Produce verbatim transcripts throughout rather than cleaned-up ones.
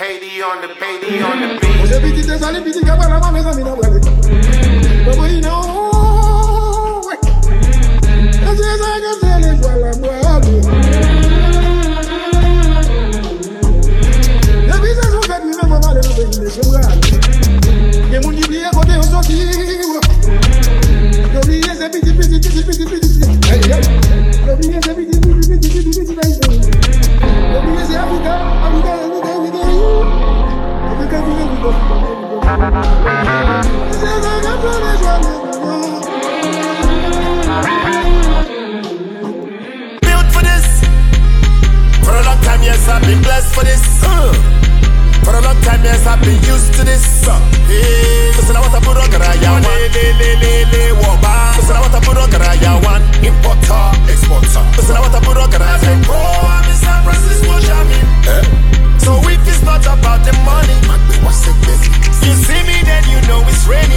Haiti on the Haiti on the beat. Você pedi te sali pedi que para uma mesa mina wale. Como you know. Esse é que tele wala wale. Ya visa so que ni me vale no be ni se wale. Que mundi bia ko de so ti. Yo vi ese pedi pedi pedi pedi pedi. Hey hey. Yo vi ese pedi pedi pedi pedi pedi. Yo vi ese abuga abuga abuga abuga. Built for this. For a long time, yes, I've been blessed for this. Uh. For a long time, yes, I've been used to this. Uh. Hey, listen, I want a burger, ya one. Le, le, le, le, woba. Listen, I want a burger, ya one. Importer, exporter. Listen, I want a burger, I say, oh, I'm in San Francisco, jamming. Eh? So if it's not about the money, you see me, then you know it's raining.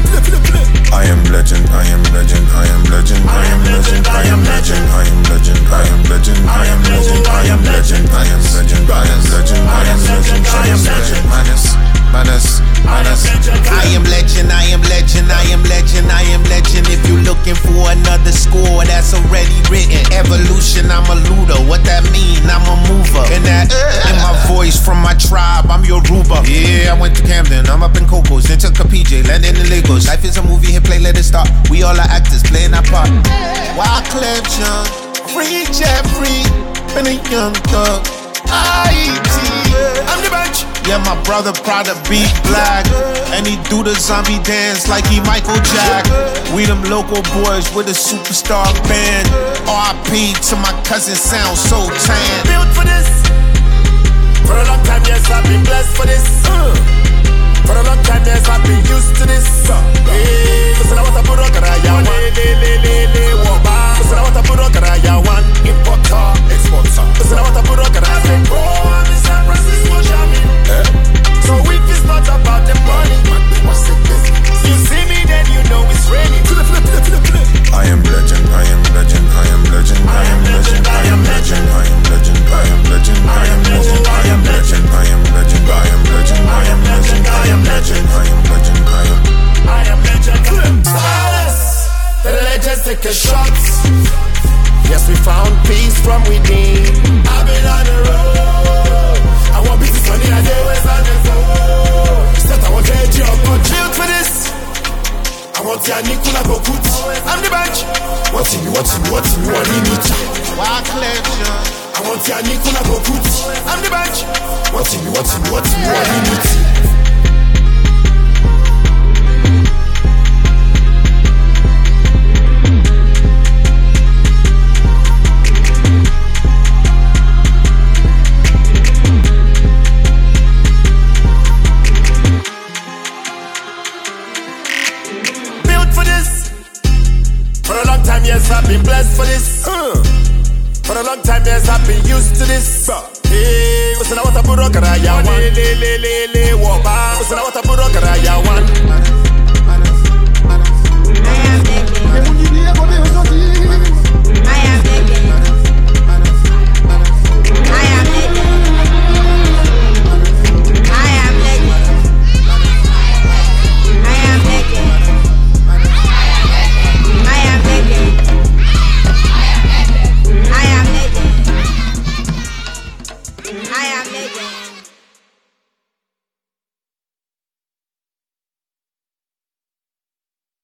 I am legend, I am legend, I am legend, I am legend, I am legend, I am legend, I am legend, I am legend, I am legend, I am legend, I am legend, I am legend, I am legend, minus, minus, minus. I am legend, I am legend, I am legend, I am legend. If you looking for another score, that's already written. Evolution, I'm a looter. What that mean? I'm a mover. And that in my voice from my tribe, I'm your Yoruba. Yeah, I went to Camden, I'm up in Cocos, then took a P J, landed in Lagos. Life is a movie, hit play, let it start. We all are actors playing our part. Wyclef Jean, Free Jeffrey, been a young thug. I T, I'm the bench. Yeah, my brother proud to be black, and he do the zombie dance like he Michael Jack. We them local boys with a superstar band. R I P to my cousin, sound so tan. Built for this. For a long time, yes, I've been blessed for this. Uh. For a long time, yes, I've been used to this. Uh. Hey, listen, I want a burger, ya one. Le, le, le, le, woba. Listen, I want a burger, ya one. Importer, exporter. Listen, I want a burger, I say, oh, I'm in San Francisco, jamming. Eh? So if it's not about the money, you see me, then you know it's raining. I am legend, I am legend, I am legend, I am legend, I am legend, I am legend, I am legend, I am legend, I am legend, I am legend, I am legend, I am legend, I am legend, I am legend, I am I am legend. Silence. The legends take a shot. Yes, we found peace from within. I've been on the road. I want to be sunny and they always on the phone. Set I want to edge your country. Built for this. I want to Nikula Bokut. I'm the bench. What's in you, what's in you, what's in you, what in it? Wyclef Jean, I want to Nikula Bokut. I'm the bench. What's in you, what's in you, what's in you, what in it? Yes, I've been blessed for this. Uh. For a long time, yes, I've been used to this. Uh. Hey, listen, I want a burger, ya one. Le, le, le, le, woba. Listen, I want a burger, ya one.